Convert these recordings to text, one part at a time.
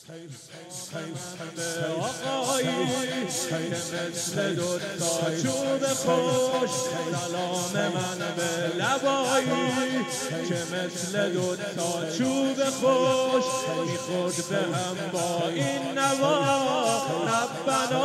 آقایی که مثل دوتا چوب خوش، سلام من به لبایی که مثل دوتا چوب خوش، میخورد به هم با این نوا. ربنا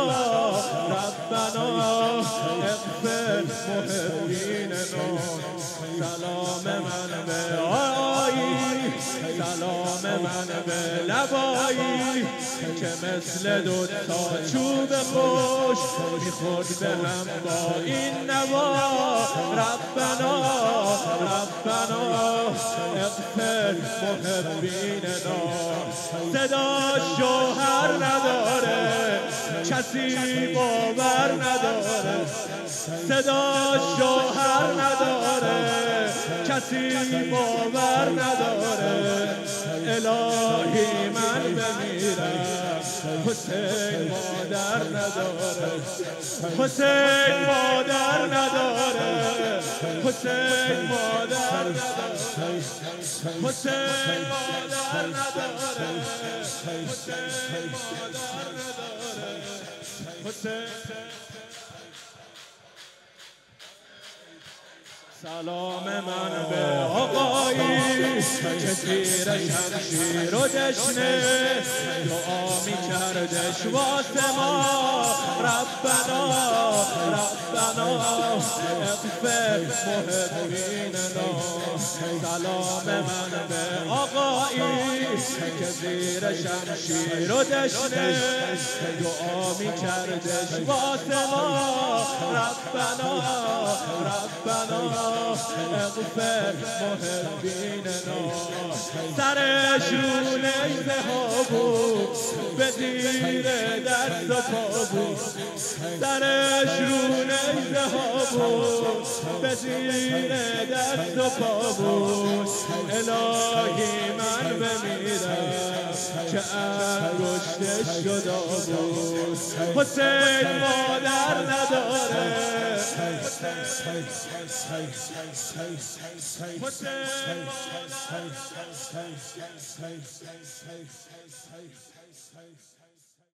ربنا اغفر محبیننا. سلام من به آقایی، سلام من به لبایی که مثل دوتا چوب خوش، میخورد به هم با این نوا. ربنا ربنا اغفر محبیننا. صدا شوهر نداره، کسی باور نداره. صدا شوهر نداره، کسی باور نداره. الهی من بمیرم، حسین مادر نداره. حسین مادر نداره، حسین مادر نداره. حسین مادر نداره، حسین مادر نداره. حسین سلام من به آقایی که زیر شمشیر و دشنه دعا میکردش واسه ما. ربنا ربنا اغفر محبیننا. سلام من به آقایی که زیر شمشیر و دشنه دعا میکردش واسه ما. ربنا ربنا اغفر محبیننا. سرش رو نیزه ها بود، به زیر دست و پا بود. سرش رو نیزه ها بود، به زیر دست و پا بود. الهی من بمیرم که انگشتش جدا بود. حسین مادر نداره، حسین